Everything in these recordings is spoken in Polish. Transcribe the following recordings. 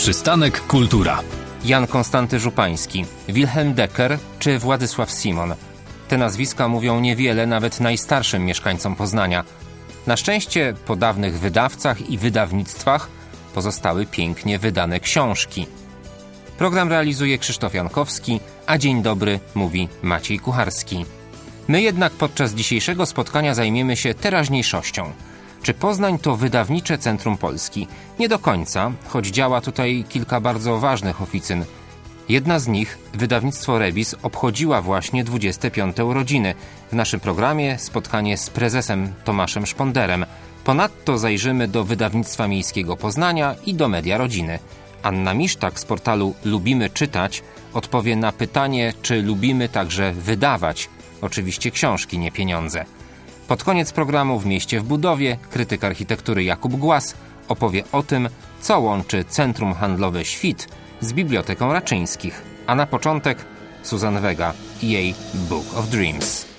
Przystanek Kultura. Jan Konstanty Żupański, Wilhelm Decker czy Władysław Simon. Te nazwiska mówią niewiele nawet najstarszym mieszkańcom Poznania. Na szczęście po dawnych wydawcach i wydawnictwach pozostały pięknie wydane książki. Program realizuje Krzysztof Jankowski, a dzień dobry mówi Maciej Kucharski. My jednak podczas dzisiejszego spotkania zajmiemy się teraźniejszością. Czy Poznań to wydawnicze centrum Polski? Nie do końca, choć działa tutaj kilka bardzo ważnych oficyn. Jedna z nich, wydawnictwo Rebis, obchodziła właśnie 25. urodziny. W naszym programie spotkanie z prezesem Tomaszem Szponderem. Ponadto zajrzymy do wydawnictwa miejskiego Poznania i do Media Rodziny. Anna Misztak z portalu Lubimy Czytać odpowie na pytanie, czy lubimy także wydawać. Oczywiście książki, nie pieniądze. Pod koniec programu W mieście w budowie krytyk architektury Jakub Głaz opowie o tym, co łączy Centrum Handlowe Świt z Biblioteką Raczyńskich. A na początek Susan Vega i jej Book of Dreams.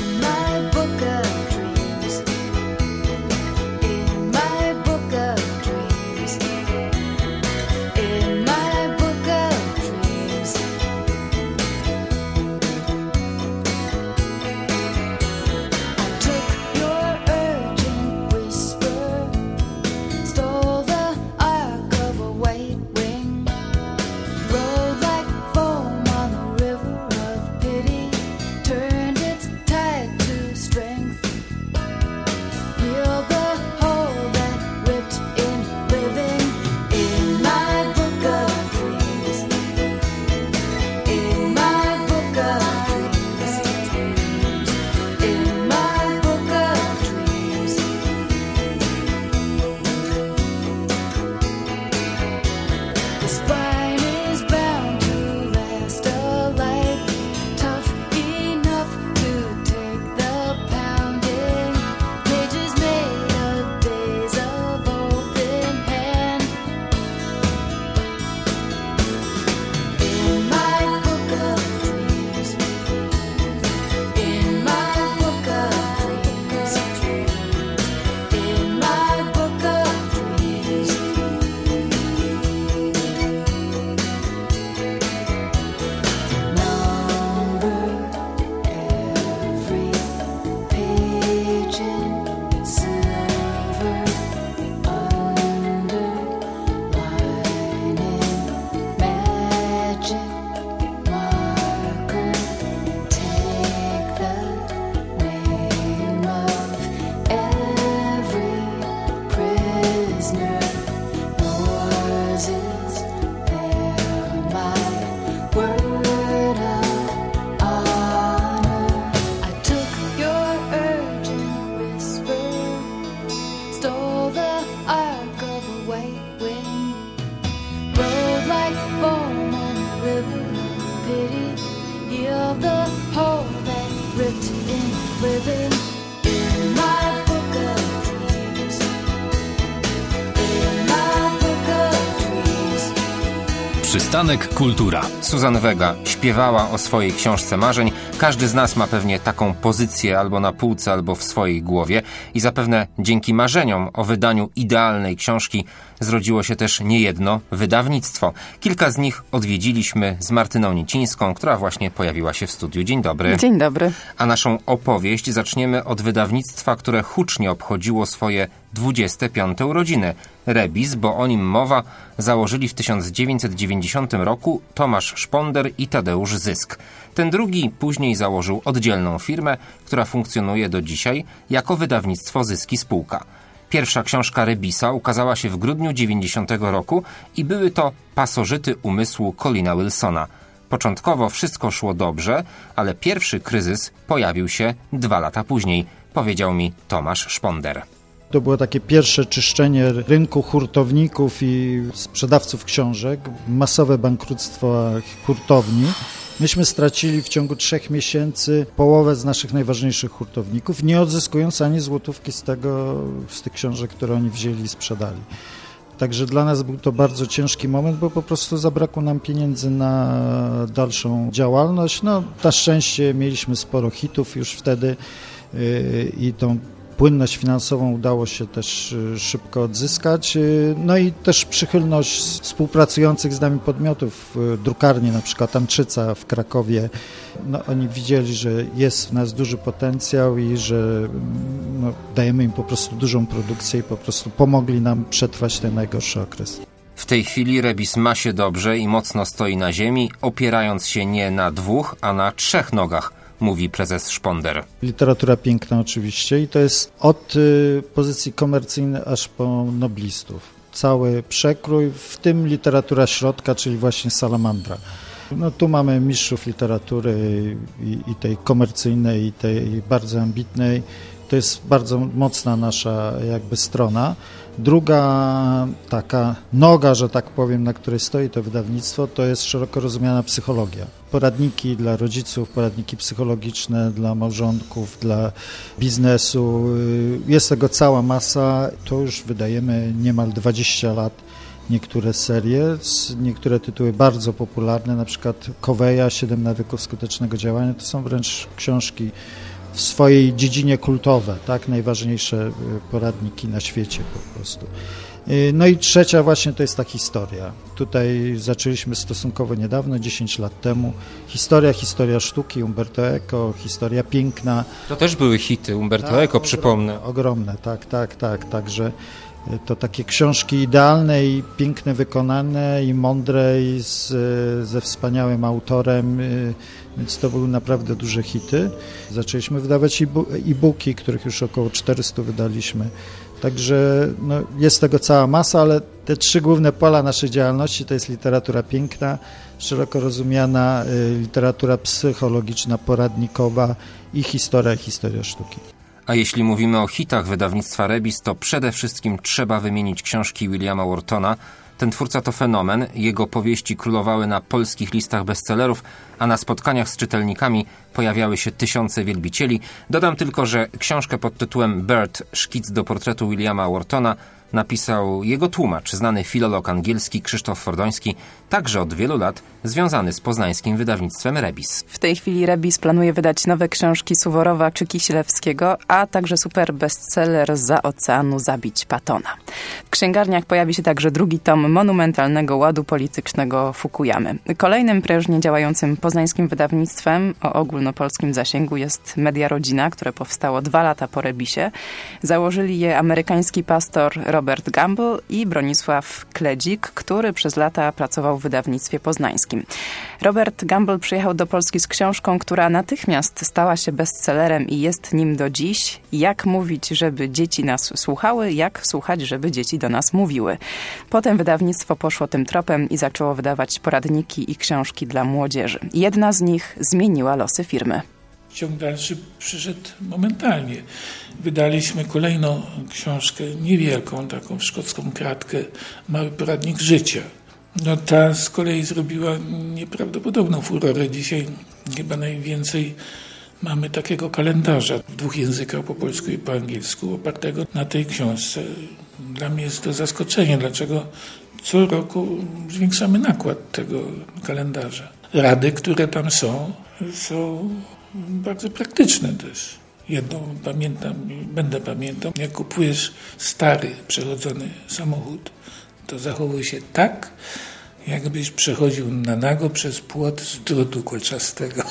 Przystanek Kultura. Susan Vega śpiewała o swojej książce marzeń. Każdy z nas ma pewnie taką pozycję albo na półce, albo w swojej głowie i zapewne dzięki marzeniom o wydaniu idealnej książki zrodziło się też niejedno wydawnictwo. Kilka z nich odwiedziliśmy z Martyną Nicińską, która właśnie pojawiła się w studiu. Dzień dobry. Dzień dobry. A naszą opowieść zaczniemy od wydawnictwa, które hucznie obchodziło swoje 25. urodziny. Rebis, bo o nim mowa, założyli w 1990 roku Tomasz Szponder i Tadeusz Zysk. Ten drugi później założył oddzielną firmę, która funkcjonuje do dzisiaj jako wydawnictwo Zyski Spółka. Pierwsza książka Rebisa ukazała się w grudniu 90 roku i były to Pasożyty umysłu Colina Wilsona. Początkowo wszystko szło dobrze, ale pierwszy kryzys pojawił się 2 lata później, powiedział mi Tomasz Szponder. To było takie pierwsze czyszczenie rynku hurtowników i sprzedawców książek, masowe bankructwo hurtowni. Myśmy stracili w ciągu 3 miesięcy połowę z naszych najważniejszych hurtowników, nie odzyskując ani złotówki z tych książek, które oni wzięli i sprzedali. Także dla nas był to bardzo ciężki moment, bo po prostu zabrakło nam pieniędzy na dalszą działalność. No, na szczęście mieliśmy sporo hitów już wtedy i tą płynność finansową udało się też szybko odzyskać. No i też przychylność współpracujących z nami podmiotów, drukarni, na przykład Amczyca w Krakowie. No, oni widzieli, że jest w nas duży potencjał i że dajemy im po prostu dużą produkcję i po prostu pomogli nam przetrwać ten najgorszy okres. W tej chwili Rebis ma się dobrze i mocno stoi na ziemi, opierając się nie na 2, a na 3 nogach, mówi prezes Szponder. Literatura piękna oczywiście i to jest od pozycji komercyjnej aż po noblistów. Cały przekrój, w tym literatura środka, czyli właśnie Salamandra. No tu mamy mistrzów literatury i tej komercyjnej, i tej bardzo ambitnej. To jest bardzo mocna nasza jakby strona. Druga taka noga, że tak powiem, na której stoi to wydawnictwo, to jest szeroko rozumiana psychologia. Poradniki dla rodziców, poradniki psychologiczne dla małżonków, dla biznesu. Jest tego cała masa. To już wydajemy niemal 20 lat. Niektóre serie, niektóre tytuły bardzo popularne, na przykład Coveya, 7 nawyków skutecznego działania, to są wręcz książki w swojej dziedzinie kultowe, tak, najważniejsze poradniki na świecie po prostu. No i trzecia właśnie to jest ta historia. Tutaj zaczęliśmy stosunkowo niedawno, 10 lat temu. Historia sztuki, Umberto Eco, historia piękna. To też były hity, Umberto Eco, przypomnę. Ogromne, tak, także to takie książki idealne i piękne wykonane i mądre i ze wspaniałym autorem, więc to były naprawdę duże hity. Zaczęliśmy wydawać e-booki, których już około 400 wydaliśmy. Także jest tego cała masa, ale te 3 główne pola naszej działalności to jest literatura piękna, szeroko rozumiana literatura psychologiczna, poradnikowa i historia sztuki. A jeśli mówimy o hitach wydawnictwa Rebis, to przede wszystkim trzeba wymienić książki Williama Whartona. Ten twórca to fenomen. Jego powieści królowały na polskich listach bestsellerów, a na spotkaniach z czytelnikami pojawiały się tysiące wielbicieli. Dodam tylko, że książkę pod tytułem Bird, szkic do portretu Williama Whartona napisał jego tłumacz, znany filolog angielski Krzysztof Fordoński, także od wielu lat związany z poznańskim wydawnictwem Rebis. W tej chwili Rebis planuje wydać nowe książki Suworowa czy Kisielewskiego, a także super bestseller Zza oceanu zabić Pattona. W księgarniach pojawi się także drugi tom monumentalnego ładu politycznego Fukuyamy. Kolejnym prężnie działającym poznańskim wydawnictwem o ogólnopolskim zasięgu jest Media Rodzina, które powstało 2 lata po Rebisie. Założyli je amerykański pastor Robert Gamble i Bronisław Kledzik, który przez lata pracował w wydawnictwie poznańskim. Robert Gamble przyjechał do Polski z książką, która natychmiast stała się bestsellerem i jest nim do dziś. Jak mówić, żeby dzieci nas słuchały, jak słuchać, żeby dzieci do nas mówiły. Potem wydawnictwo poszło tym tropem i zaczęło wydawać poradniki i książki dla młodzieży. Jedna z nich zmieniła losy firmy. Ciąg dalszy przyszedł momentalnie. Wydaliśmy kolejną książkę, niewielką, taką szkocką kratkę, Mały poradnik życia. Ta z kolei zrobiła nieprawdopodobną furorę. Dzisiaj chyba najwięcej mamy takiego kalendarza w 2 językach, po polsku i po angielsku, opartego na tej książce. Dla mnie jest to zaskoczenie, dlaczego co roku zwiększamy nakład tego kalendarza. Rady, które tam są bardzo praktyczne też. Jedną pamiętam, będę pamiętał, jak kupujesz stary, przechodzony samochód, to zachowuj się tak, jakbyś przechodził na nago przez płot z drutu kolczastego.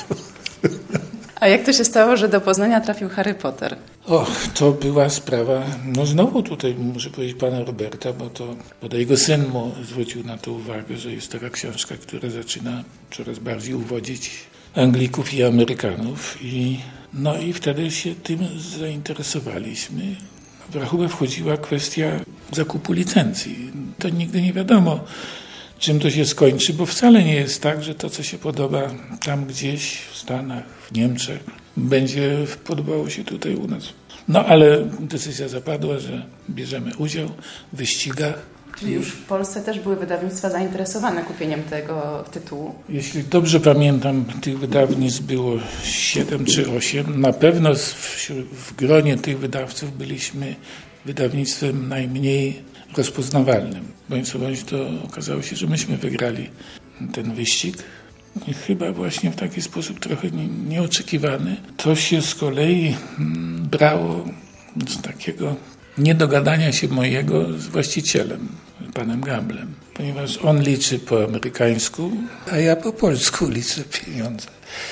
A jak to się stało, że do Poznania trafił Harry Potter? To była sprawa, znowu tutaj muszę powiedzieć pana Roberta, bo jego syn mu zwrócił na to uwagę, że jest taka książka, która zaczyna coraz bardziej uwodzić Anglików i Amerykanów i wtedy się tym zainteresowaliśmy. W rachubę wchodziła kwestia zakupu licencji. To nigdy nie wiadomo, czym to się skończy, bo wcale nie jest tak, że to, co się podoba tam gdzieś w Stanach, w Niemczech, będzie podobało się tutaj u nas. Ale decyzja zapadła, że bierzemy udział w wyścigach. Czyli już w Polsce też były wydawnictwa zainteresowane kupieniem tego tytułu? Jeśli dobrze pamiętam, tych wydawnictw było 7 czy 8. Na pewno w gronie tych wydawców byliśmy wydawnictwem najmniej rozpoznawalnym. Bądź co bądź to okazało się, że myśmy wygrali ten wyścig. I chyba właśnie w taki sposób trochę nieoczekiwany. To się z kolei brało z takiego niedogadania się mojego z właścicielem, panem Gamblem, ponieważ on liczy po amerykańsku, a ja po polsku liczę pieniądze.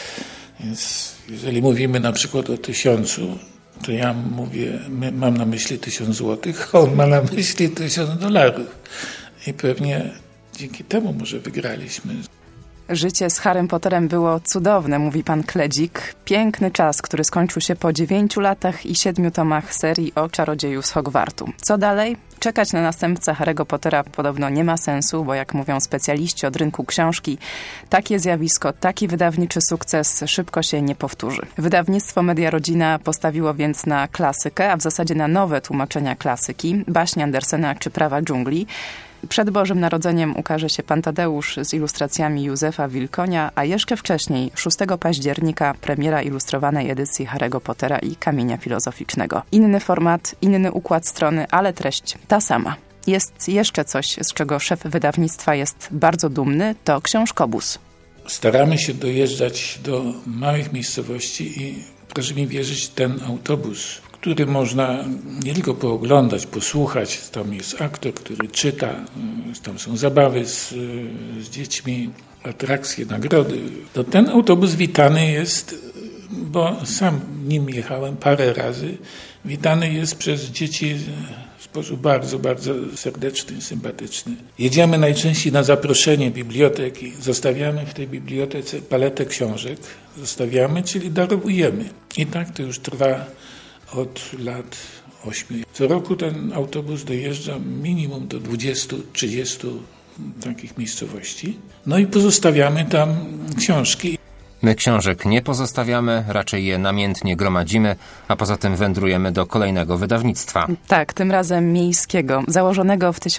Więc jeżeli mówimy na przykład o 1000, to ja mówię, mam na myśli 1000 złotych, a on ma na myśli $1000. I pewnie dzięki temu może wygraliśmy. Życie z Harrym Potterem było cudowne, mówi pan Kledzik. Piękny czas, który skończył się po 9 latach i 7 tomach serii o czarodzieju z Hogwartu. Co dalej? Czekać na następcę Harry'ego Pottera podobno nie ma sensu, bo jak mówią specjaliści od rynku książki, takie zjawisko, taki wydawniczy sukces szybko się nie powtórzy. Wydawnictwo Media Rodzina postawiło więc na klasykę, a w zasadzie na nowe tłumaczenia klasyki, baśni Andersena czy Prawa dżungli. Przed Bożym Narodzeniem ukaże się Pan Tadeusz z ilustracjami Józefa Wilkonia, a jeszcze wcześniej, 6 października, premiera ilustrowanej edycji Harry'ego Pottera i Kamienia Filozoficznego. Inny format, inny układ strony, ale treść ta sama. Jest jeszcze coś, z czego szef wydawnictwa jest bardzo dumny, to książkobus. Staramy się dojeżdżać do małych miejscowości i proszę mi wierzyć, ten autobus, który można nie tylko pooglądać, posłuchać, tam jest aktor, który czyta, tam są zabawy z dziećmi, atrakcje, nagrody. To ten autobus witany jest, bo sam nim jechałem parę razy, witany jest przez dzieci w sposób bardzo, bardzo serdeczny, sympatyczny. Jedziemy najczęściej na zaproszenie biblioteki, zostawiamy w tej bibliotece paletę książek, zostawiamy, czyli darowujemy. I tak to już trwa od lat 8. Co roku ten autobus dojeżdża minimum do 20-30 takich miejscowości. No i pozostawiamy tam książki. My książek nie pozostawiamy, raczej je namiętnie gromadzimy, a poza tym wędrujemy do kolejnego wydawnictwa. Tak, tym razem miejskiego, założonego w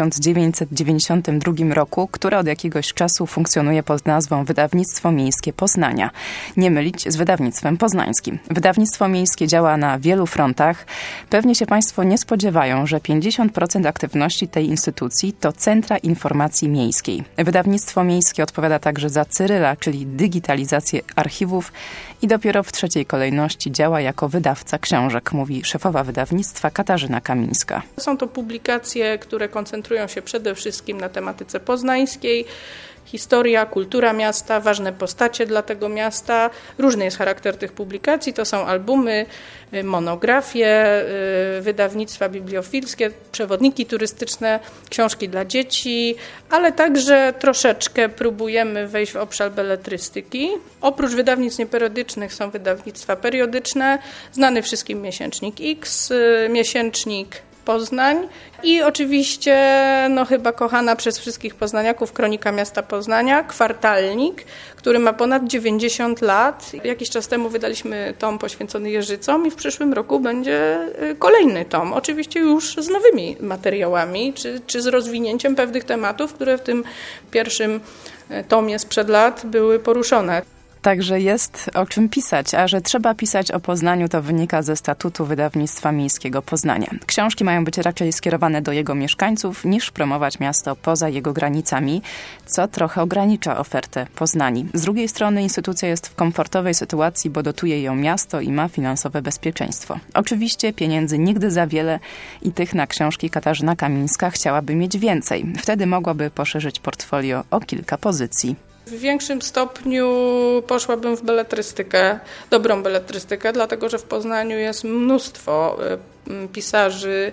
1992 roku, które od jakiegoś czasu funkcjonuje pod nazwą Wydawnictwo Miejskie Poznania. Nie mylić z wydawnictwem poznańskim. Wydawnictwo miejskie działa na wielu frontach. Pewnie się Państwo nie spodziewają, że 50% aktywności tej instytucji to centra informacji miejskiej. Wydawnictwo miejskie odpowiada także za Cyryla, czyli digitalizację archiwów i dopiero w trzeciej kolejności działa jako wydawca książek, mówi szefowa wydawnictwa Katarzyna Kamińska. Są to publikacje, które koncentrują się przede wszystkim na tematyce poznańskiej. Historia, kultura miasta, ważne postacie dla tego miasta. Różny jest charakter tych publikacji. To są albumy, monografie, wydawnictwa bibliofilskie, przewodniki turystyczne, książki dla dzieci, ale także troszeczkę próbujemy wejść w obszar beletrystyki. Oprócz wydawnictw nieperiodycznych są wydawnictwa periodyczne, znany wszystkim miesięcznik X, miesięcznik Poznań i oczywiście chyba kochana przez wszystkich poznaniaków Kronika Miasta Poznania, kwartalnik, który ma ponad 90 lat. Jakiś czas temu wydaliśmy tom poświęcony Jeżycom i w przyszłym roku będzie kolejny tom. Oczywiście już z nowymi materiałami, czy z rozwinięciem pewnych tematów, które w tym pierwszym tomie sprzed lat były poruszone. Także jest o czym pisać, a że trzeba pisać o Poznaniu, to wynika ze statutu Wydawnictwa Miejskiego Poznania. Książki mają być raczej skierowane do jego mieszkańców, niż promować miasto poza jego granicami, co trochę ogranicza ofertę Poznani. Z drugiej strony instytucja jest w komfortowej sytuacji, bo dotuje ją miasto i ma finansowe bezpieczeństwo. Oczywiście pieniędzy nigdy za wiele i tych na książki Katarzyna Kamińska chciałaby mieć więcej. Wtedy mogłaby poszerzyć portfolio o kilka pozycji. W większym stopniu poszłabym w beletrystykę, dobrą beletrystykę, dlatego że w Poznaniu jest mnóstwo pisarzy.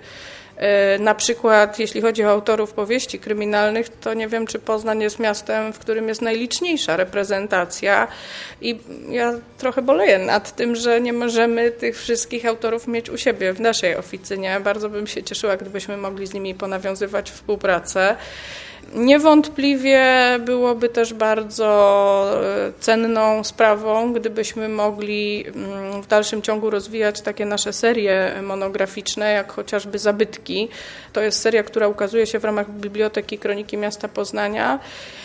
Na przykład jeśli chodzi o autorów powieści kryminalnych, to nie wiem, czy Poznań jest miastem, w którym jest najliczniejsza reprezentacja i ja trochę boleję nad tym, że nie możemy tych wszystkich autorów mieć u siebie w naszej oficynie. Bardzo bym się cieszyła, gdybyśmy mogli z nimi ponawiązywać współpracę. Niewątpliwie byłoby też bardzo cenną sprawą, gdybyśmy mogli w dalszym ciągu rozwijać takie nasze serie monograficzne, jak chociażby Zabytki. To jest seria, która ukazuje się w ramach Biblioteki Kroniki Miasta Poznania.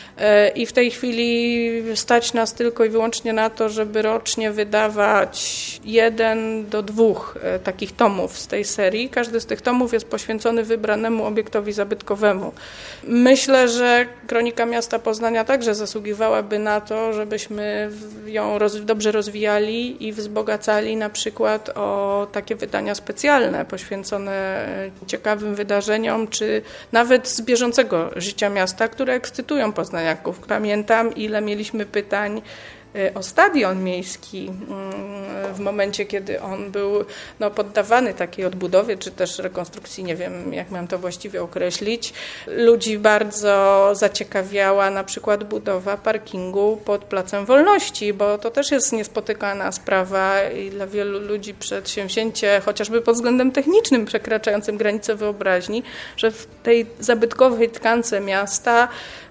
I w tej chwili stać nas tylko i wyłącznie na to, żeby rocznie wydawać 1 do 2 takich tomów z tej serii. Każdy z tych tomów jest poświęcony wybranemu obiektowi zabytkowemu. Myślę, myślę, że Kronika Miasta Poznania także zasługiwałaby na to, żebyśmy ją dobrze rozwijali i wzbogacali na przykład o takie wydania specjalne poświęcone ciekawym wydarzeniom, czy nawet z bieżącego życia miasta, które ekscytują poznaniaków. Pamiętam, ile mieliśmy pytań o stadion miejski w momencie, kiedy on był poddawany takiej odbudowie, czy też rekonstrukcji, nie wiem, jak mam to właściwie określić. Ludzi bardzo zaciekawiała na przykład budowa parkingu pod Placem Wolności, bo to też jest niespotykana sprawa i dla wielu ludzi przedsięwzięcie, chociażby pod względem technicznym przekraczającym granice wyobraźni, że w tej zabytkowej tkance miasta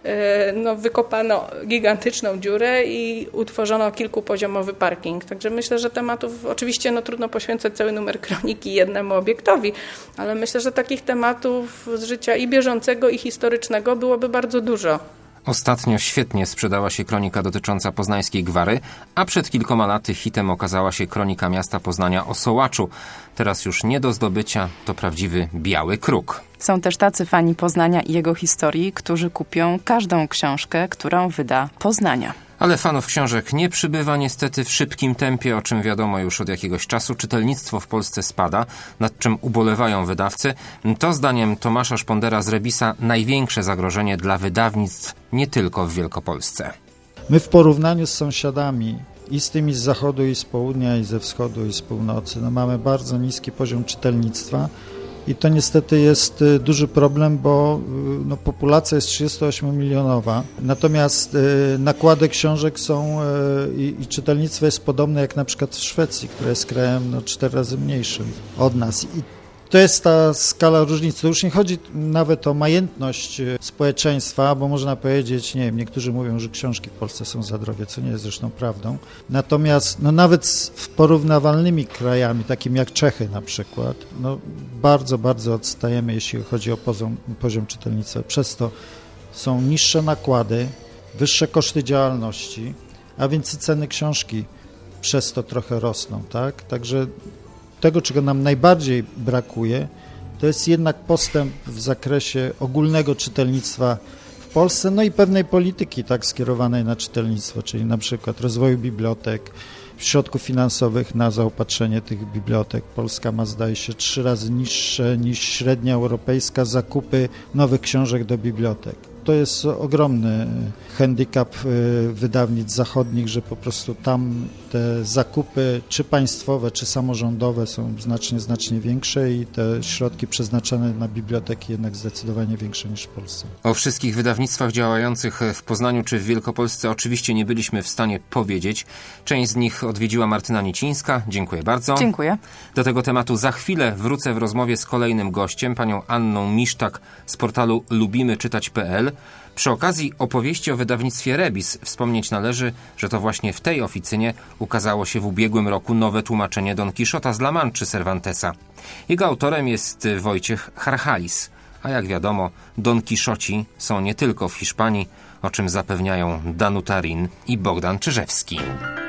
wykopano gigantyczną dziurę i utworzono kilkupoziomowy parking. Także myślę, że tematów, oczywiście trudno poświęcać cały numer kroniki jednemu obiektowi, ale myślę, że takich tematów z życia i bieżącego, i historycznego byłoby bardzo dużo. Ostatnio świetnie sprzedała się kronika dotycząca poznańskiej gwary, a przed kilkoma laty hitem okazała się kronika miasta Poznania o Sołaczu. Teraz już nie do zdobycia, to prawdziwy biały kruk. Są też tacy fani Poznania i jego historii, którzy kupią każdą książkę, którą wyda Poznania. Ale fanów książek nie przybywa niestety w szybkim tempie, o czym wiadomo już od jakiegoś czasu. Czytelnictwo w Polsce spada, nad czym ubolewają wydawcy. To zdaniem Tomasza Szpondera z Rebisa największe zagrożenie dla wydawnictw nie tylko w Wielkopolsce. My w porównaniu z sąsiadami i z tymi z zachodu, i z południa, i ze wschodu, i z północy, mamy bardzo niski poziom czytelnictwa. I to niestety jest duży problem, bo populacja jest 38-milionowa, natomiast nakłady książek są i czytelnictwo jest podobne jak na przykład w Szwecji, która jest krajem 4 razy mniejszym od nas. I to jest ta skala różnicy. To już nie chodzi nawet o majętność społeczeństwa, bo można powiedzieć, nie wiem, niektórzy mówią, że książki w Polsce są za drogie, co nie jest zresztą prawdą. Natomiast nawet z porównywalnymi krajami, takimi jak Czechy na przykład, bardzo, bardzo odstajemy, jeśli chodzi o poziom czytelnictwa. Przez to są niższe nakłady, wyższe koszty działalności, a więc i ceny książki przez to trochę rosną, tak? Także tego, czego nam najbardziej brakuje, to jest jednak postęp w zakresie ogólnego czytelnictwa w Polsce, i pewnej polityki tak skierowanej na czytelnictwo, czyli na przykład rozwoju bibliotek, środków finansowych na zaopatrzenie tych bibliotek. Polska ma, zdaje się, 3 razy niższe niż średnia europejska zakupy nowych książek do bibliotek. To jest ogromny handicap wydawnictw zachodnich, że po prostu tam te zakupy czy państwowe, czy samorządowe są znacznie większe i te środki przeznaczane na biblioteki jednak zdecydowanie większe niż w Polsce. O wszystkich wydawnictwach działających w Poznaniu czy w Wielkopolsce oczywiście nie byliśmy w stanie powiedzieć. Część z nich odwiedziła Martyna Nicińska. Dziękuję bardzo. Dziękuję. Do tego tematu za chwilę wrócę w rozmowie z kolejnym gościem, panią Anną Misztak z portalu lubimyczytać.pl. Przy okazji opowieści o wydawnictwie Rebis wspomnieć należy, że to właśnie w tej oficynie ukazało się w ubiegłym roku nowe tłumaczenie Don Kiszota z La Manchy Cervantesa. Jego autorem jest Wojciech Harchalis, a jak wiadomo, Don Kiszoci są nie tylko w Hiszpanii, o czym zapewniają Danuta Rin i Bogdan Czyżewski.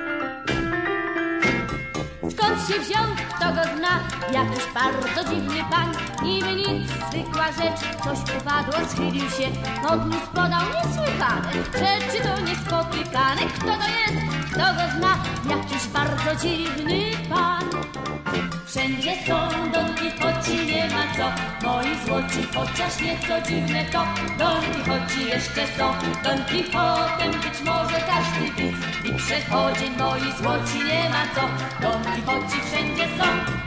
Skąd się wziął, kto go zna? Jakiś bardzo dziwny pan. Niby nic, zwykła rzecz. Coś upadło, schylił się, podniósł, podał niesłychane rzeczy to niespotykane. Kto to jest, kto go zna? Jakiś bardzo dziwny pan. Wszędzie są Don Kichoci, nie ma co. Moi złoci, chociaż nieco dziwne to. Don Kichoci jeszcze są. Don Kichotem być może każdy widz i przechodzień. Moi złoci, nie ma co. Don Kichoci wszędzie są.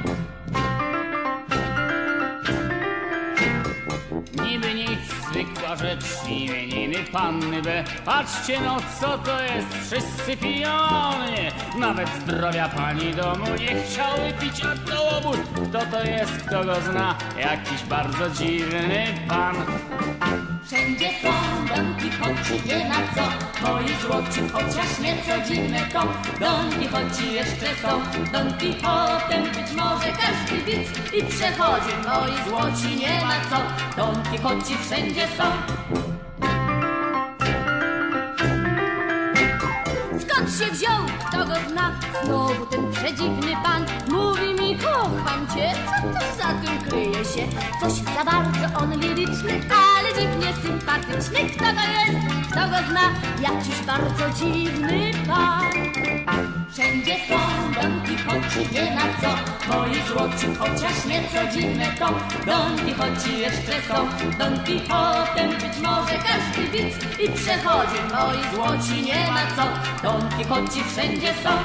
Niby nic, zwykła rzecz, imieniny panny B. Patrzcie no, co to jest, wszyscy piją, nie. Nawet zdrowia pani domu nie chciały pić, a to obóz. Kto to jest, kto go zna, jakiś bardzo dziwny pan. Wszędzie są Don Kichoci, nie ma co. Moi złoci, chociaż nieco dziwne to. Don Kichoci jeszcze są. Don Kichotem być może każdy widz i przechodzi. Moi złoci, nie ma co. Don Kichoci wszędzie są. Skąd się wziął, kto go zna? Znowu ten przedziwny pan mówi mi, kocham cię, co to za tym kryje się? Coś za bardzo on liryczny, ale dziwnie sympatyczny. Kto to jest, kto go zna, jakiś bardzo dziwny pan. Wszędzie są Don Kichoci, nie ma co moi złoci, chociaż nieco dziwne to Don Kichoci jeszcze są. Don Kichotem być może każdy widz i przechodzi, moi złoci, nie ma co Don Kichoci wszędzie są.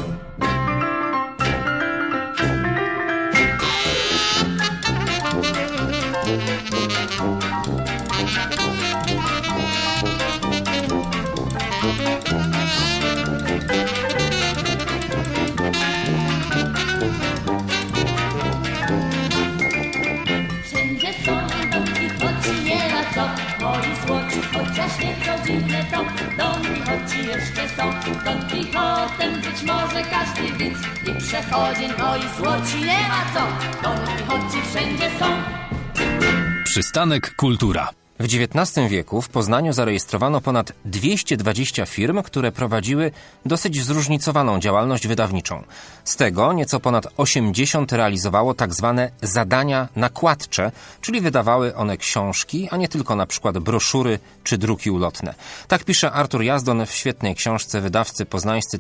Wszędzie są Don Kichoci, nie ma co moi złoci, chociaż nieco dziwne to Don Kichoci jeszcze są. Don Kichotem być może każdy widz i przechodzień, moi złoci, nie ma co Don Kichoci wszędzie są. Przystanek Kultura. W XIX wieku w Poznaniu zarejestrowano ponad 220 firm, które prowadziły dosyć zróżnicowaną działalność wydawniczą. Z tego nieco ponad 80 realizowało tak zwane zadania nakładcze, czyli wydawały one książki, a nie tylko na przykład broszury czy druki ulotne. Tak pisze Artur Jazdon w świetnej książce wydawcy poznańscy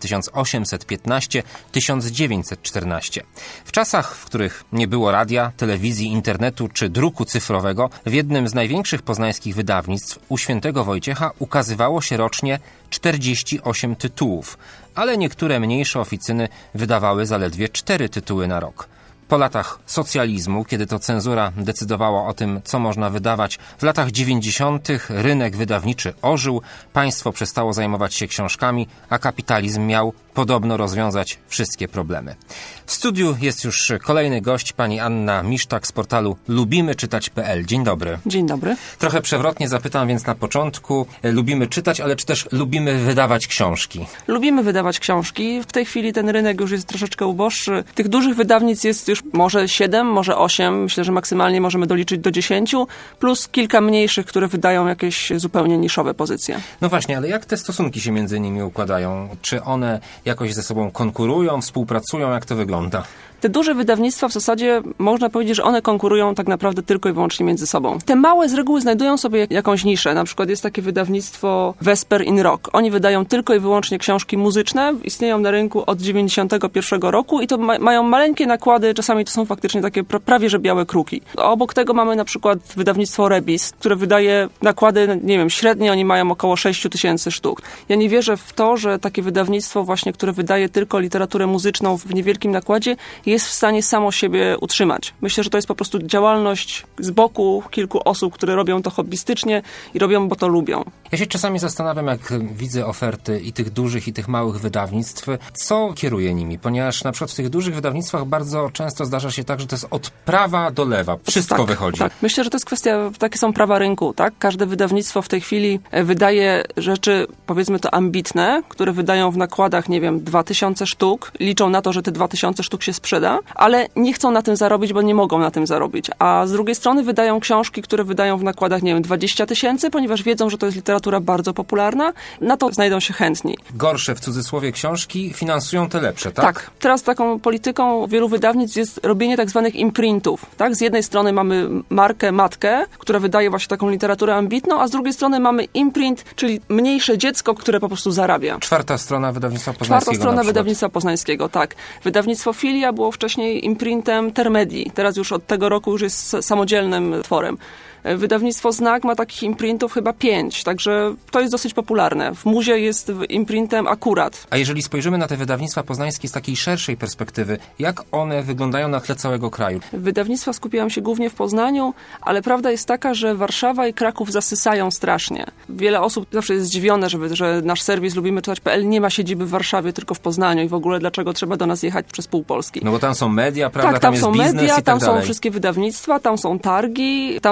1815-1914. W czasach, w których nie było radia, telewizji, internetu czy druku cyfrowego, w jednym z największych poznańskich wydawnictw u Świętego Wojciecha ukazywało się rocznie 48 tytułów, ale niektóre mniejsze oficyny wydawały zaledwie 4 tytuły na rok. Po latach socjalizmu, kiedy to cenzura decydowała o tym, co można wydawać, w latach 90. rynek wydawniczy ożył, państwo przestało zajmować się książkami, a kapitalizm miał podobno rozwiązać wszystkie problemy. W studiu jest już kolejny gość, pani Anna Misztak z portalu lubimyczytać.pl. Dzień dobry. Dzień dobry. Trochę przewrotnie zapytam więc na początku. Lubimy czytać, ale czy też lubimy wydawać książki? Lubimy wydawać książki. W tej chwili ten rynek już jest troszeczkę uboższy. Tych dużych wydawnic jest już może 7, może 8. Myślę, że maksymalnie możemy doliczyć do 10, plus kilka mniejszych, które wydają jakieś zupełnie niszowe pozycje. No właśnie, ale jak te stosunki się między nimi układają? Czy one jakoś ze sobą konkurują, współpracują? Jak to wygląda? Te duże wydawnictwa w zasadzie można powiedzieć, że one konkurują tak naprawdę tylko i wyłącznie między sobą. Te małe z reguły znajdują sobie jakąś niszę. Na przykład jest takie wydawnictwo Vesper in Rock. Oni wydają tylko i wyłącznie książki muzyczne. Istnieją na rynku od 91 roku i to mają maleńkie nakłady. Czasami to są faktycznie takie prawie że białe kruki. Obok tego mamy na przykład wydawnictwo Rebis, które wydaje nakłady, nie wiem, średnio oni mają około 6 000 sztuk. Ja nie wierzę w to, że takie wydawnictwo właśnie, które wydaje tylko literaturę muzyczną w niewielkim nakładzie, jest w stanie samo siebie utrzymać. Myślę, że to jest po prostu działalność z boku kilku osób, które robią to hobbystycznie i robią, bo to lubią. Ja się czasami zastanawiam, jak widzę oferty i tych dużych, i tych małych wydawnictw, co kieruje nimi, ponieważ na przykład w tych dużych wydawnictwach bardzo często zdarza się tak, że to jest od prawa do lewa. Wszystko wychodzi. Tak. Myślę, że to jest kwestia, takie są prawa rynku, tak? Każde wydawnictwo w tej chwili wydaje rzeczy, powiedzmy to ambitne, które wydają w nakładach, nie wiem, 2000 sztuk. Liczą na to, że te 2000 sztuk się sprzeda, ale nie chcą na tym zarobić, bo nie mogą na tym zarobić. A z drugiej strony wydają książki, które wydają w nakładach, nie wiem, 20 000, ponieważ wiedzą, że to jest literatura bardzo popularna. Na to znajdą się chętni. Gorsze, w cudzysłowie, książki finansują te lepsze, tak? Tak. Teraz taką polityką wielu wydawnictw jest robienie tak zwanych imprintów. Tak? Z jednej strony mamy markę, matkę, która wydaje właśnie taką literaturę ambitną, a z drugiej strony mamy imprint, czyli mniejsze dziecko, które po prostu zarabia. Czwarta strona wydawnictwa poznańskiego. Czwarta strona wydawnictwa poznańskiego, tak. Wydawnictwo Filia było wcześniej imprintem Termedii. Teraz już od tego roku już jest samodzielnym tworem. Wydawnictwo Znak ma takich imprintów chyba 5, także to jest dosyć popularne. W Muzie jest imprintem Akurat. A jeżeli spojrzymy na te wydawnictwa poznańskie z takiej szerszej perspektywy, jak one wyglądają na tle całego kraju? Wydawnictwa skupiają się głównie w Poznaniu, ale prawda jest taka, że Warszawa i Kraków zasysają strasznie. Wiele osób zawsze jest zdziwione, że nasz serwis lubimyczytać.pl nie ma siedziby w Warszawie, tylko w Poznaniu i w ogóle dlaczego trzeba do nas jechać przez pół Polski. No bo tam są media, prawda? Tak, tam jest są biznes media, i tak tam dalej. są wszystkie wydawnictwa, tam są targi, tam są wszyscy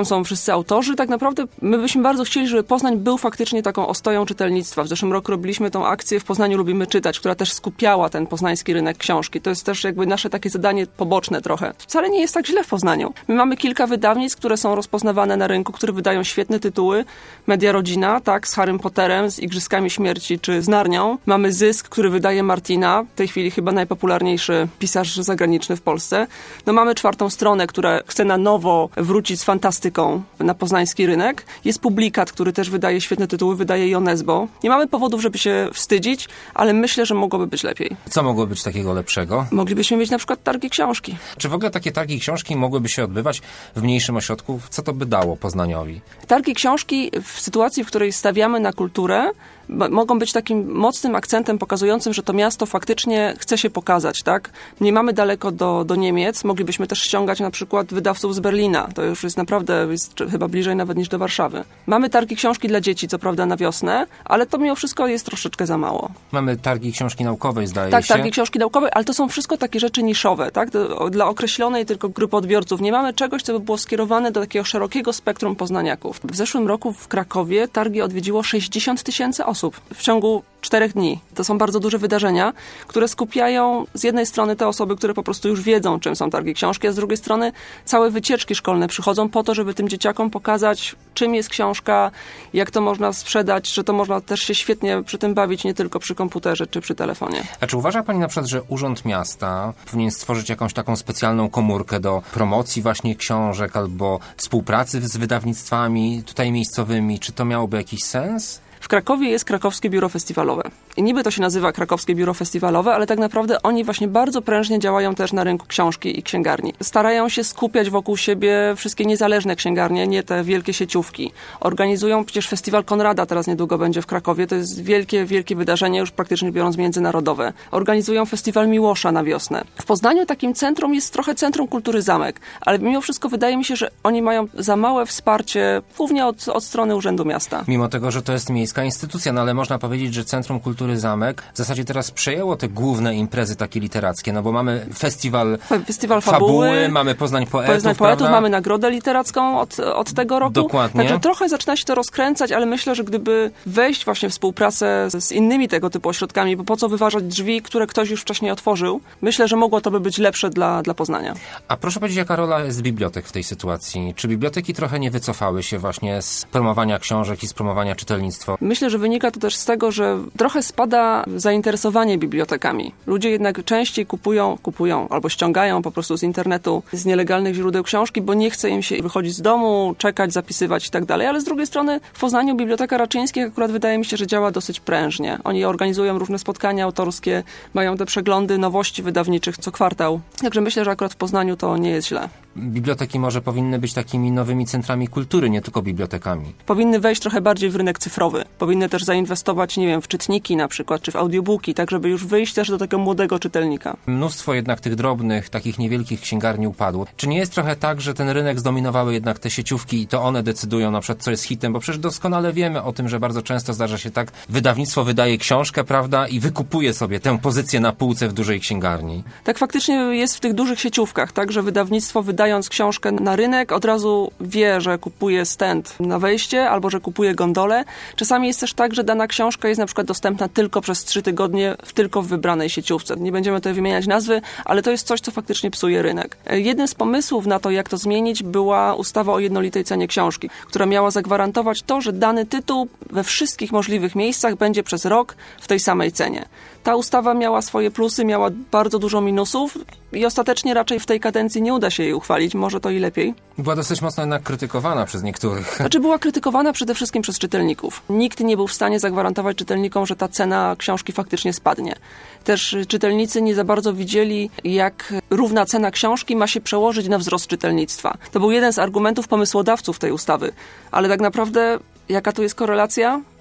polscy autorzy. Tak naprawdę my byśmy bardzo chcieli, żeby Poznań był faktycznie taką ostoją czytelnictwa. W zeszłym roku robiliśmy tą akcję W Poznaniu lubimy czytać, która też skupiała ten poznański rynek książki. To jest też jakby nasze takie zadanie poboczne trochę. Wcale nie jest tak źle w Poznaniu. My mamy kilka wydawnictw, które są rozpoznawane na rynku, które wydają świetne tytuły. Media Rodzina, tak, z Harrym Potterem, z Igrzyskami Śmierci czy z Narnią. Mamy Zysk, który wydaje Martina, w tej chwili chyba najpopularniejszy pisarz zagraniczny w Polsce. No mamy Czwartą Stronę, która chce na nowo wrócić z fantastyką na poznański rynek. Jest Publikat, który też wydaje świetne tytuły, wydaje Jonesbo. Nie mamy powodów, żeby się wstydzić, ale myślę, że mogłoby być lepiej. Co mogło być takiego lepszego? Moglibyśmy mieć na przykład targi książki. Czy w ogóle takie targi książki mogłyby się odbywać w mniejszym ośrodku? Co to by dało Poznaniowi? Targi książki w sytuacji, w której stawiamy na kulturę, mogą być takim mocnym akcentem pokazującym, że to miasto faktycznie chce się pokazać, tak? Nie mamy daleko do Niemiec, moglibyśmy też ściągać na przykład wydawców z Berlina. To już jest naprawdę, jest chyba bliżej nawet niż do Warszawy. Mamy targi książki dla dzieci, co prawda na wiosnę, ale to mimo wszystko jest troszeczkę za mało. Mamy targi książki naukowej, zdaje się. Tak, targi książki naukowej, ale to są wszystko takie rzeczy niszowe, tak? Dla określonej tylko grupy odbiorców. Nie mamy czegoś, co by było skierowane do takiego szerokiego spektrum poznaniaków. W zeszłym roku w Krakowie targi odwiedziło 60 000 osób w ciągu 4 dni. To są bardzo duże wydarzenia, które skupiają z jednej strony te osoby, które po prostu już wiedzą, czym są targi książki, a z drugiej strony całe wycieczki szkolne przychodzą po to, żeby tym dzieciakom pokazać, czym jest książka, jak to można sprzedać, że to można też się świetnie przy tym bawić, nie tylko przy komputerze czy przy telefonie. A czy uważa pani na przykład, że Urząd Miasta powinien stworzyć jakąś taką specjalną komórkę do promocji właśnie książek albo współpracy z wydawnictwami tutaj miejscowymi? Czy to miałoby jakiś sens? W Krakowie jest Krakowskie Biuro Festiwalowe. I niby to się nazywa Krakowskie Biuro Festiwalowe, ale tak naprawdę oni właśnie bardzo prężnie działają też na rynku książki i księgarni. Starają się skupiać wokół siebie wszystkie niezależne księgarnie, nie te wielkie sieciówki. Organizują przecież Festiwal Konrada, teraz niedługo będzie w Krakowie. To jest wielkie, wielkie wydarzenie, już praktycznie biorąc międzynarodowe. Organizują Festiwal Miłosza na wiosnę. W Poznaniu takim centrum jest trochę Centrum Kultury Zamek, ale mimo wszystko wydaje mi się, że oni mają za małe wsparcie, głównie od strony Urzędu Miasta. Mimo tego, że to jest miejska instytucja, no ale można powiedzieć, że Centrum Kultury Zamek w zasadzie teraz przejęło te główne imprezy takie literackie, no bo mamy festiwal Fabuły, mamy Poznań Poetów, mamy nagrodę literacką od tego roku. Dokładnie. Także trochę zaczyna się to rozkręcać, ale myślę, że gdyby wejść właśnie w współpracę z innymi tego typu ośrodkami, bo po co wyważać drzwi, które ktoś już wcześniej otworzył, myślę, że mogło to by być lepsze dla Poznania. A proszę powiedzieć, jaka rola jest bibliotek w tej sytuacji? Czy biblioteki trochę nie wycofały się właśnie z promowania książek i z promowania czytelnictwa? Myślę, że wynika to też z tego, że trochę spada zainteresowanie bibliotekami. Ludzie jednak częściej kupują albo ściągają po prostu z internetu, z nielegalnych źródeł książki, bo nie chce im się wychodzić z domu, czekać, zapisywać i tak dalej. Ale z drugiej strony w Poznaniu Biblioteka Raczyńskich akurat wydaje mi się, że działa dosyć prężnie. Oni organizują różne spotkania autorskie, mają te przeglądy nowości wydawniczych co kwartał. Także myślę, że akurat w Poznaniu to nie jest źle. Biblioteki może powinny być takimi nowymi centrami kultury, nie tylko bibliotekami. Powinny wejść trochę bardziej w rynek cyfrowy. Powinny też zainwestować, nie wiem, w czytniki na przykład, czy w audiobooki, tak żeby już wyjść też do takiego młodego czytelnika. Mnóstwo jednak tych drobnych, takich niewielkich księgarni upadło. Czy nie jest trochę tak, że ten rynek zdominowały jednak te sieciówki i to one decydują na przykład, co jest hitem? Bo przecież doskonale wiemy o tym, że bardzo często zdarza się tak, wydawnictwo wydaje książkę, prawda, i wykupuje sobie tę pozycję na półce w dużej księgarni. Tak faktycznie jest w tych dużych sieciówkach, tak, że wydawnictwo wydając książkę na rynek od razu wie, że kupuje stand na wejście albo że kupuje gondolę. Czasami jest też tak, że dana książka jest na przykład dostępna tylko przez 3 tygodnie tylko w wybranej sieciówce. Nie będziemy tutaj wymieniać nazwy, ale to jest coś, co faktycznie psuje rynek. Jednym z pomysłów na to, jak to zmienić, była ustawa o jednolitej cenie książki, która miała zagwarantować to, że dany tytuł we wszystkich możliwych miejscach będzie przez rok w tej samej cenie. Ta ustawa miała swoje plusy, miała bardzo dużo minusów i ostatecznie raczej w tej kadencji nie uda się jej uchwalić, może to i lepiej. Była dosyć mocno jednak krytykowana przez niektórych. Znaczy była krytykowana przede wszystkim przez czytelników. Nikt nie był w stanie zagwarantować czytelnikom, że ta cena książki faktycznie spadnie. Też czytelnicy nie za bardzo widzieli, jak równa cena książki ma się przełożyć na wzrost czytelnictwa. To był jeden z argumentów pomysłodawców tej ustawy. Ale tak naprawdę jaka tu jest korelacja?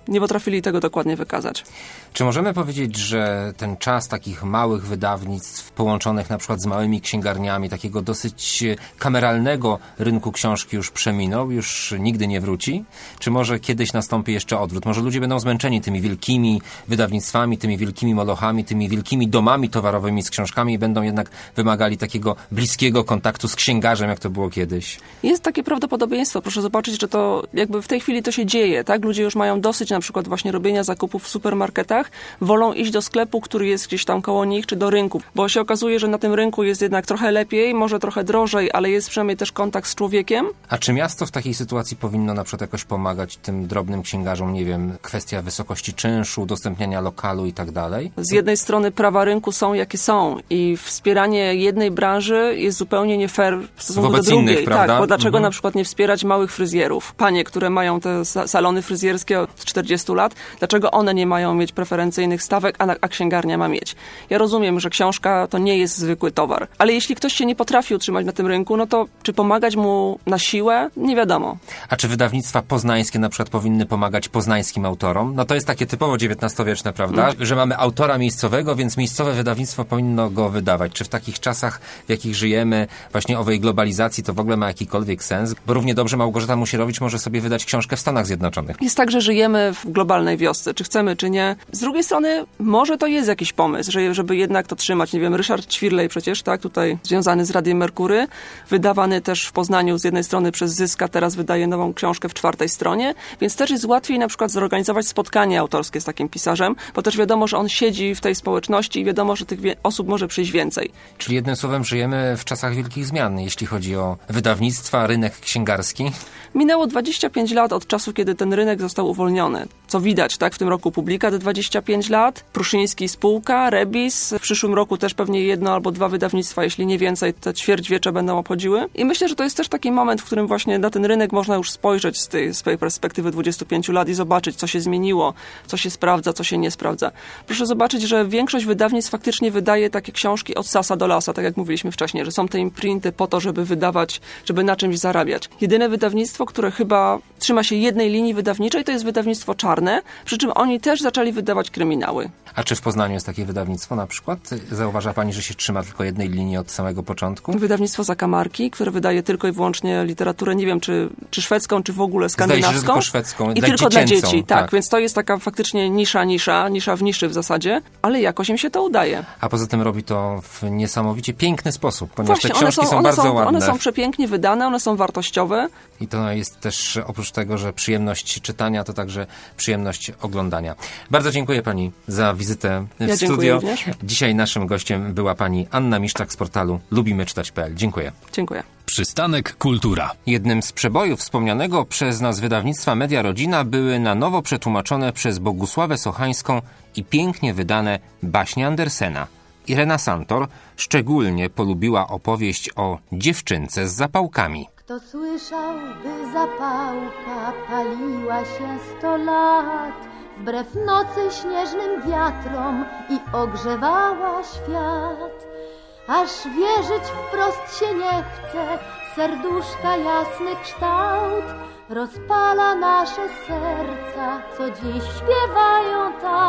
nie potrafili tego dokładnie wykazać. Czy możemy powiedzieć, że ten czas takich małych wydawnictw połączonych na przykład z małymi księgarniami, takiego dosyć kameralnego rynku książki już przeminął, już nigdy nie wróci? Czy może kiedyś nastąpi jeszcze odwrót? Może ludzie będą zmęczeni tymi wielkimi wydawnictwami, tymi wielkimi molochami, tymi wielkimi domami towarowymi z książkami i będą jednak wymagali takiego bliskiego kontaktu z księgarzem, jak to było kiedyś? Jest takie prawdopodobieństwo. Proszę zobaczyć, że to jakby w tej chwili to się dzieje, tak? Ludzie już mają dosyć na przykład właśnie robienia zakupów w supermarketach, wolą iść do sklepu, który jest gdzieś tam koło nich, czy do rynku, bo się okazuje, że na tym rynku jest jednak trochę lepiej, może trochę drożej, ale jest przynajmniej też kontakt z człowiekiem. A czy miasto w takiej sytuacji powinno na przykład jakoś pomagać tym drobnym księgarzom, nie wiem, kwestia wysokości czynszu, udostępniania lokalu i tak dalej? Z jednej strony prawa rynku są jakie są i wspieranie jednej branży jest zupełnie nie fair w stosunku wobec do drugiej. innych, prawda? Tak, bo dlaczego na przykład nie wspierać małych fryzjerów? Panie, które mają te salony fryzjerskie od 40 lat, dlaczego one nie mają mieć preferencyjnych stawek, a księgarnia ma mieć? Ja rozumiem, że książka to nie jest zwykły towar, ale jeśli ktoś się nie potrafi utrzymać na tym rynku, no to czy pomagać mu na siłę? Nie wiadomo. A czy wydawnictwa poznańskie na przykład powinny pomagać poznańskim autorom? No to jest takie typowo XIX-wieczne, prawda? Że mamy autora miejscowego, więc miejscowe wydawnictwo powinno go wydawać. Czy w takich czasach, w jakich żyjemy, właśnie owej globalizacji, to w ogóle ma jakikolwiek sens? Bo równie dobrze Małgorzata Musierowicz może sobie wydać książkę w Stanach Zjednoczonych. Jest tak, że żyjemy w globalnej wiosce, czy chcemy, czy nie. Z drugiej strony może to jest jakiś pomysł, żeby jednak to trzymać. Nie wiem, Ryszard Ćwirlej przecież, tak, tutaj związany z Radiem Merkury, wydawany też w Poznaniu z jednej strony przez Zyska, teraz wydaje nową książkę w 4. stronie, więc też jest łatwiej na przykład zorganizować spotkanie autorskie z takim pisarzem, bo też wiadomo, że on siedzi w tej społeczności i wiadomo, że tych osób może przyjść więcej. Czyli jednym słowem żyjemy w czasach wielkich zmian, jeśli chodzi o wydawnictwa, rynek księgarski. Minęło 25 lat od czasu, kiedy ten rynek został uwolniony. Co widać, tak? W tym roku Publikat 25 lat, Pruszyński spółka, Rebis. W przyszłym roku też pewnie 1 albo 2 wydawnictwa, jeśli nie więcej, te ćwierćwiecze będą obchodziły. I myślę, że to jest też taki moment, w którym właśnie na ten rynek można już spojrzeć z tej swojej perspektywy 25 lat i zobaczyć, co się zmieniło, co się sprawdza, co się nie sprawdza. Proszę zobaczyć, że większość wydawnictw faktycznie wydaje takie książki od sasa do lasa, tak jak mówiliśmy wcześniej, że są te imprinty po to, żeby wydawać, żeby na czymś zarabiać. Jedyne wydawnictwo, które chyba trzyma się jednej linii wydawniczej, to jest wydawnictwo Czarne, przy czym oni też zaczęli wydawać kryminały. A czy w Poznaniu jest takie wydawnictwo na przykład? Zauważa pani, że się trzyma tylko jednej linii od samego początku? Wydawnictwo Zakamarki, które wydaje tylko i wyłącznie literaturę, nie wiem, czy szwedzką, czy w ogóle skandynawską. Zdaje się, że tylko szwedzką, i tylko dla dzieci. Tak, więc to jest taka faktycznie nisza w niszy w zasadzie, ale jakoś im się to udaje. A poza tym robi to w niesamowicie piękny sposób, ponieważ właśnie, te książki są bardzo ładne. One są przepięknie wydane, one są wartościowe. I to jest też oprócz tego, że przyjemność czytania, to także przyjemność oglądania. Bardzo dziękuję pani za wizytę w studio. Również. Dzisiaj naszym gościem była pani Anna Miszczak z portalu lubimyczytać.pl. Dziękuję. Dziękuję. Przystanek Kultura. Jednym z przebojów wspomnianego przez nas wydawnictwa Media Rodzina były na nowo przetłumaczone przez Bogusławę Sochańską i pięknie wydane baśnie Andersena. Irena Santor szczególnie polubiła opowieść o dziewczynce z zapałkami. Kto słyszał, by zapałka paliła się 100 lat, wbrew nocy śnieżnym wiatrom i ogrzewała świat. Aż wierzyć wprost się nie chce, serduszka jasny kształt rozpala nasze serca, co dziś śpiewają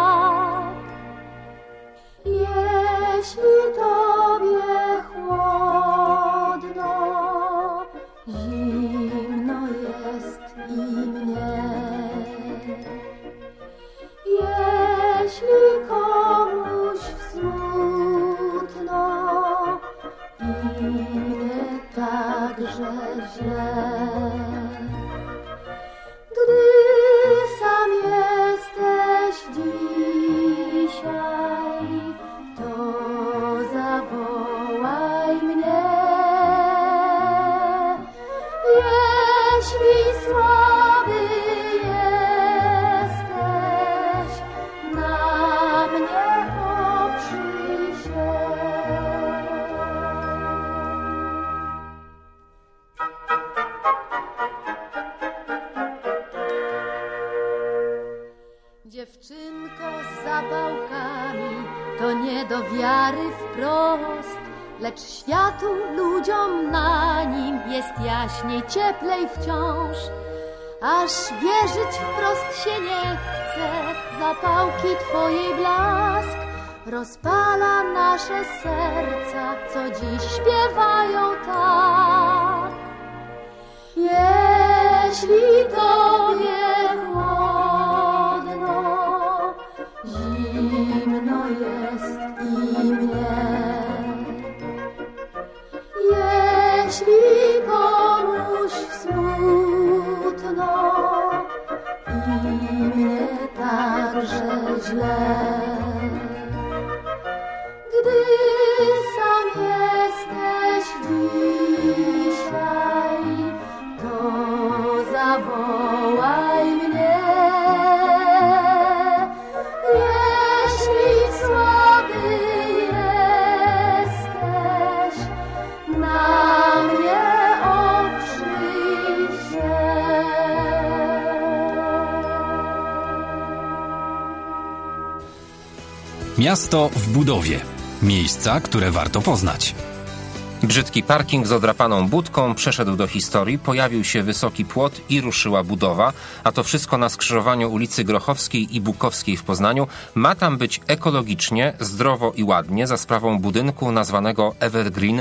tak. Jeśli tobie chłodno, zimno jest i mnie. Jeśli komuś smutno i mnie także źle, gdy sam jesteś dzisiaj, to zawołaj mnie. Jeśli słaby jesteś, na mnie oprzyj się. Dziewczynko z zapałkami, to nie do wiary wprost, lecz światu, ludziom na nim jest jaśniej, cieplej wciąż. Aż wierzyć wprost się nie chce, zapałki twojej blask rozpala nasze serca, co dziś śpiewają tak. Jeśli tobie chłodno, zimno jest i mnie, jeśli komuś smutno i mnie także źle, gdy sam jesteś dzisiaj, to zawołaj mnie. Jeśli słaby jesteś, na mnie oprzyj się. Miasto w budowie. Miejsca, które warto poznać. Brzydki parking z odrapaną budką przeszedł do historii, pojawił się wysoki płot i ruszyła budowa, a to wszystko na skrzyżowaniu ulicy Grochowskiej i Bukowskiej w Poznaniu. Ma tam być ekologicznie, zdrowo i ładnie za sprawą budynku nazwanego Evergreen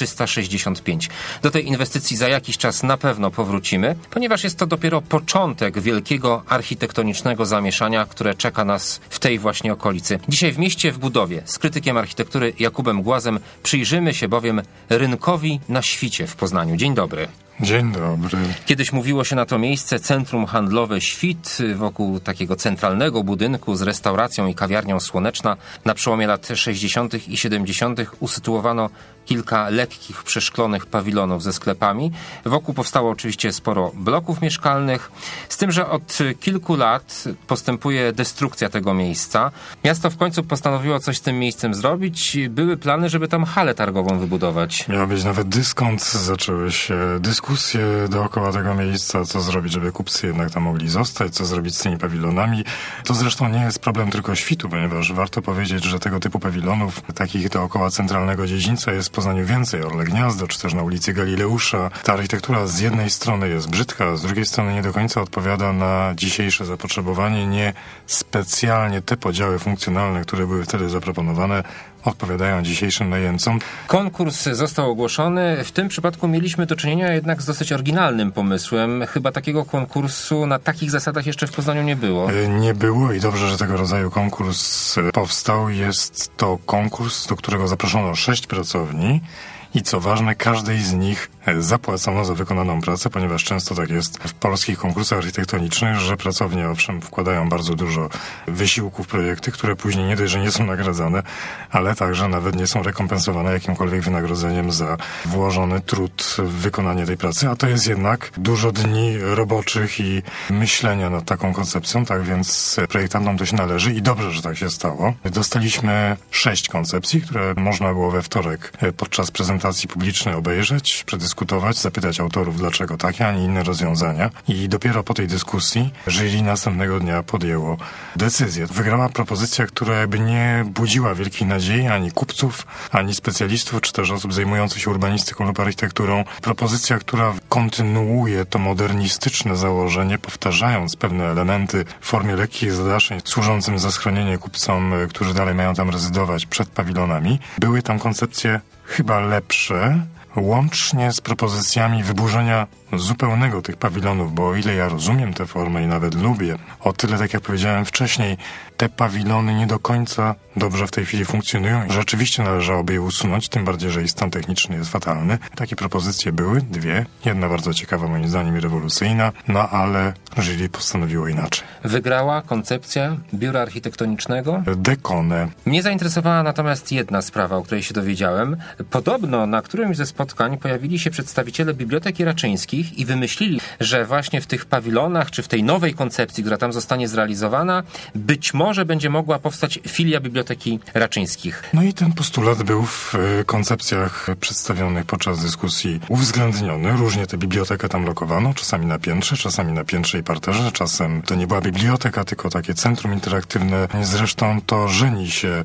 365. Do tej inwestycji za jakiś czas na pewno powrócimy, ponieważ jest to dopiero początek wielkiego architektonicznego zamieszania, które czeka nas w tej właśnie okolicy. Dzisiaj w mieście w budowie z krytykiem architektury Jakubem Głazem przyjrzymy się bowiem rynkowi na Świcie w Poznaniu. Dzień dobry. Dzień dobry. Kiedyś mówiło się na to miejsce Centrum Handlowe Świt, wokół takiego centralnego budynku z restauracją i kawiarnią Słoneczna. Na przełomie lat 60. i 70. usytuowano kilka lekkich, przeszklonych pawilonów ze sklepami. Wokół powstało oczywiście sporo bloków mieszkalnych, z tym, że od kilku lat postępuje destrukcja tego miejsca. Miasto w końcu postanowiło coś z tym miejscem zrobić. Były plany, żeby tam halę targową wybudować. Miał być nawet dyskont, zaczęły się dyskusje dookoła tego miejsca, co zrobić, żeby kupcy jednak tam mogli zostać, co zrobić z tymi pawilonami. To zresztą nie jest problem tylko Świtu, ponieważ warto powiedzieć, że tego typu pawilonów, takich dookoła centralnego dziedzińca, jest w Poznaniu więcej. Orle Gniazdo, czy też na ulicy Galileusza. Ta architektura z jednej strony jest brzydka, a z drugiej strony nie do końca odpowiada na dzisiejsze zapotrzebowanie. Nie specjalnie te podziały funkcjonalne, które były wtedy zaproponowane, odpowiadają dzisiejszym najemcom. Konkurs został ogłoszony. W tym przypadku mieliśmy do czynienia jednak z dosyć oryginalnym pomysłem. Chyba takiego konkursu na takich zasadach jeszcze w Poznaniu nie było. Nie było i dobrze, że tego rodzaju konkurs powstał. Jest to konkurs, do którego zaproszono 6 pracowni. I co ważne, każdej z nich zapłacono za wykonaną pracę, ponieważ często tak jest w polskich konkursach architektonicznych, że pracownie owszem wkładają bardzo dużo wysiłku w projekty, które później nie dość, że nie są nagradzane, ale także nawet nie są rekompensowane jakimkolwiek wynagrodzeniem za włożony trud w wykonanie tej pracy, a to jest jednak dużo dni roboczych i myślenia nad taką koncepcją, tak więc projektantom to się należy i dobrze, że tak się stało. Dostaliśmy 6 koncepcji, które można było we wtorek podczas prezentacji publicznej obejrzeć, przedyskutować, zapytać autorów, dlaczego takie, a nie inne rozwiązania. I dopiero po tej dyskusji jury następnego dnia podjęło decyzję. Wygrała propozycja, która jakby nie budziła wielkiej nadziei ani kupców, ani specjalistów, czy też osób zajmujących się urbanistyką lub architekturą. Propozycja, która kontynuuje to modernistyczne założenie, powtarzając pewne elementy w formie lekkich zadaszeń, służącym za schronienie kupcom, którzy dalej mają tam rezydować przed pawilonami. Były tam koncepcje chyba lepsze, łącznie z propozycjami wyburzenia zupełnego tych pawilonów, bo o ile ja rozumiem tę formę i nawet lubię, o tyle, tak jak powiedziałem wcześniej, te pawilony nie do końca dobrze w tej chwili funkcjonują i rzeczywiście należałoby je usunąć, tym bardziej, że ich stan techniczny jest fatalny. Takie propozycje były, 2. Jedna bardzo ciekawa, moim zdaniem, i rewolucyjna, no ale jury postanowiło inaczej. Wygrała koncepcja biura architektonicznego? Dekone. Mnie zainteresowała natomiast jedna sprawa, o której się dowiedziałem. Podobno na którymś ze spotkań pojawili się przedstawiciele Biblioteki Raczyńskich i wymyślili, że właśnie w tych pawilonach, czy w tej nowej koncepcji, która tam zostanie zrealizowana, być może będzie mogła powstać filia Biblioteki Raczyńskich. No i ten postulat był w koncepcjach przedstawionych podczas dyskusji uwzględniony. Różnie tę bibliotekę tam lokowano, czasami na piętrze i parterze, czasem to nie była biblioteka, tylko takie centrum interaktywne. Zresztą to żeni się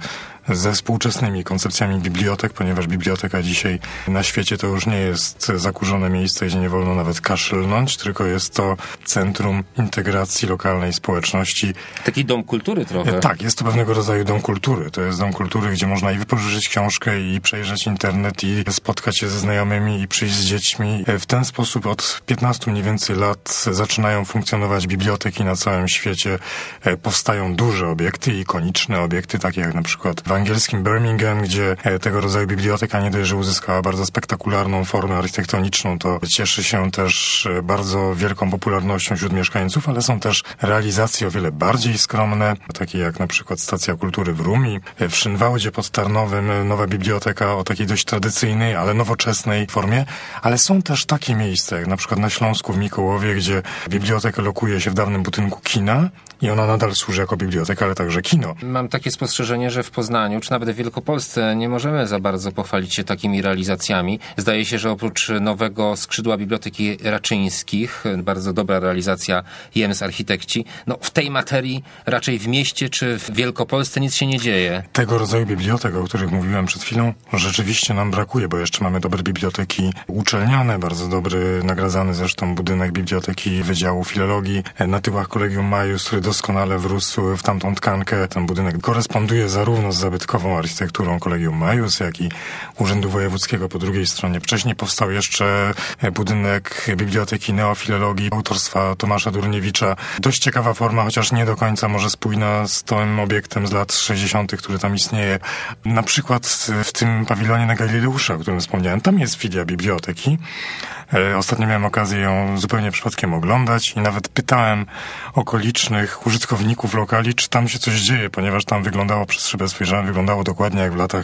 ze współczesnymi koncepcjami bibliotek, ponieważ biblioteka dzisiaj na świecie to już nie jest zakurzone miejsce, gdzie nie wolno nawet kaszlnąć, tylko jest to centrum integracji lokalnej społeczności. Taki dom kultury trochę. Tak, jest to pewnego rodzaju dom kultury. To jest dom kultury, gdzie można i wypożyczyć książkę, i przejrzeć internet, i spotkać się ze znajomymi, i przyjść z dziećmi. W ten sposób od 15 mniej więcej lat zaczynają funkcjonować biblioteki na całym świecie. Powstają duże obiekty, ikoniczne obiekty, takie jak na przykład w angielskim Birmingham, gdzie tego rodzaju biblioteka nie dość, że uzyskała bardzo spektakularną formę architektoniczną, to cieszy się też bardzo wielką popularnością wśród mieszkańców, ale są też realizacje o wiele bardziej skromne, takie jak na przykład Stacja Kultury w Rumi. W Szynwałdzie pod Tarnowem nowa biblioteka o takiej dość tradycyjnej, ale nowoczesnej formie, ale są też takie miejsca, jak na przykład na Śląsku w Mikołowie, gdzie biblioteka lokuje się w dawnym budynku kina i ona nadal służy jako biblioteka, ale także kino. Mam takie spostrzeżenie, że w Poznaniu, czy nawet w Wielkopolsce nie możemy za bardzo pochwalić się takimi realizacjami. Zdaje się, że oprócz nowego skrzydła Biblioteki Raczyńskich, bardzo dobra realizacja Jems Architekci, no w tej materii raczej w mieście czy w Wielkopolsce nic się nie dzieje. Tego rodzaju bibliotek, o których mówiłem przed chwilą, rzeczywiście nam brakuje, bo jeszcze mamy dobre biblioteki uczelniane, bardzo dobry, nagradzany zresztą budynek Biblioteki Wydziału Filologii na tyłach Collegium Maius, który doskonale wrósł w tamtą tkankę. Ten budynek koresponduje zarówno z zabytkową architekturą Collegium Maius, jak i Urzędu Wojewódzkiego po drugiej stronie. Wcześniej powstał jeszcze budynek Biblioteki Neofilologii autorstwa Tomasza Durniewicza. Dość ciekawa forma, chociaż nie do końca może spójna z tym obiektem z lat 60., który tam istnieje. Na przykład w tym pawilonie na Galileusza, o którym wspomniałem, tam jest filia biblioteki. Ostatnio miałem okazję ją zupełnie przypadkiem oglądać i nawet pytałem okolicznych użytkowników lokali, czy tam się coś dzieje, ponieważ tam wyglądało, przez szybę spojrzałem, wyglądało dokładnie jak w latach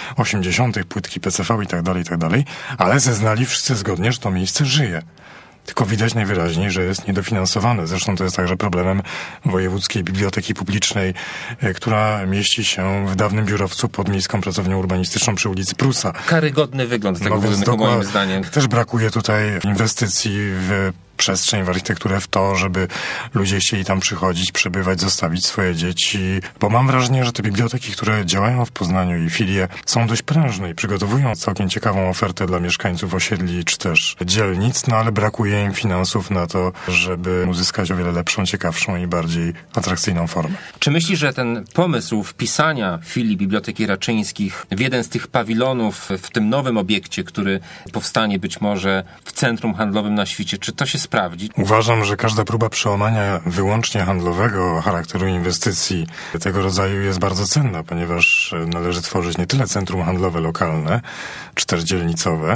80., płytki PCV i tak dalej, ale zeznali wszyscy zgodnie, że to miejsce żyje. Tylko widać najwyraźniej, że jest niedofinansowane. Zresztą to jest także problemem Wojewódzkiej Biblioteki Publicznej, która mieści się w dawnym biurowcu pod Miejską Pracownią Urbanistyczną przy ulicy Prusa. Karygodny wygląd tego budynku, moim zdaniem. Też brakuje tutaj inwestycji w przestrzeń, w architekturę, w to, żeby ludzie chcieli tam przychodzić, przebywać, zostawić swoje dzieci, bo mam wrażenie, że te biblioteki, które działają w Poznaniu i filie, są dość prężne i przygotowują całkiem ciekawą ofertę dla mieszkańców osiedli czy też dzielnic, no ale brakuje im finansów na to, żeby uzyskać o wiele lepszą, ciekawszą i bardziej atrakcyjną formę. Czy myślisz, że ten pomysł wpisania filii Biblioteki Raczyńskich w jeden z tych pawilonów w tym nowym obiekcie, który powstanie być może w centrum handlowym na Świcie, czy to się sprawdzi? Uważam, że każda próba przełamania wyłącznie handlowego charakteru inwestycji tego rodzaju jest bardzo cenna, ponieważ należy tworzyć nie tyle centrum handlowe lokalne, czy też dzielnicowe,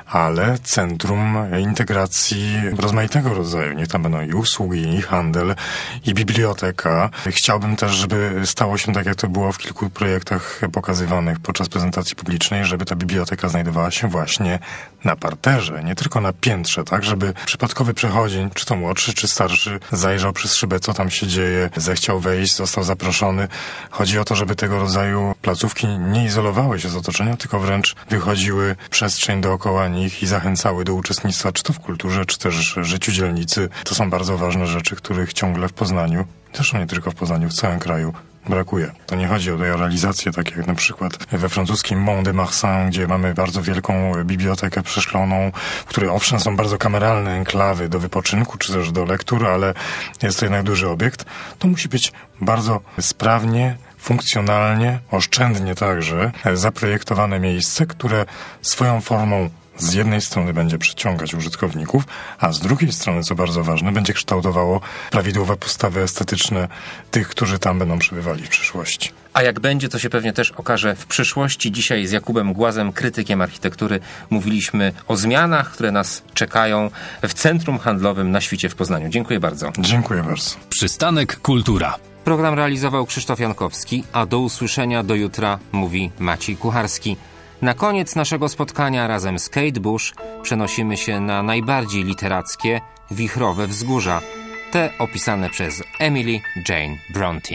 ale centrum integracji rozmaitego rodzaju. Niech tam będą i usługi, i handel, i biblioteka. Chciałbym też, żeby stało się tak, jak to było w kilku projektach pokazywanych podczas prezentacji publicznej, żeby ta biblioteka znajdowała się właśnie na parterze, nie tylko na piętrze, tak, żeby przypadkowy przechodzień, czy to młodszy, czy starszy, zajrzał przez szybę, co tam się dzieje, zechciał wejść, został zaproszony. Chodzi o to, żeby tego rodzaju placówki nie izolowały się z otoczenia, tylko wręcz wychodziły w przestrzeń dookoła nich i zachęcały do uczestnictwa, czy to w kulturze, czy też życiu dzielnicy. To są bardzo ważne rzeczy, których ciągle w Poznaniu, zresztą nie tylko w Poznaniu, w całym kraju brakuje. To nie chodzi o realizację, tak jak na przykład we francuskim Mont de Marsan, gdzie mamy bardzo wielką bibliotekę przeszkloną, w której owszem są bardzo kameralne enklawy do wypoczynku, czy też do lektur, ale jest to jednak duży obiekt. To musi być bardzo sprawnie, funkcjonalnie, oszczędnie także zaprojektowane miejsce, które swoją formą z jednej strony będzie przyciągać użytkowników, a z drugiej strony, co bardzo ważne, będzie kształtowało prawidłowe postawy estetyczne tych, którzy tam będą przebywali w przyszłości. A jak będzie, to się pewnie też okaże w przyszłości. Dzisiaj z Jakubem Głazem, krytykiem architektury, mówiliśmy o zmianach, które nas czekają w centrum handlowym na Świcie w Poznaniu. Dziękuję bardzo. Dziękuję bardzo. Przystanek Kultura. Program realizował Krzysztof Jankowski, a do usłyszenia do jutra mówi Maciej Kucharski. Na koniec naszego spotkania razem z Kate Bush przenosimy się na najbardziej literackie, wichrowe wzgórza, te opisane przez Emily Jane Bronte.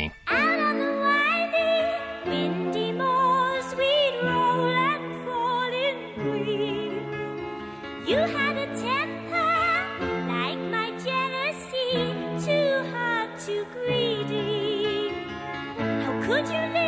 Could you live?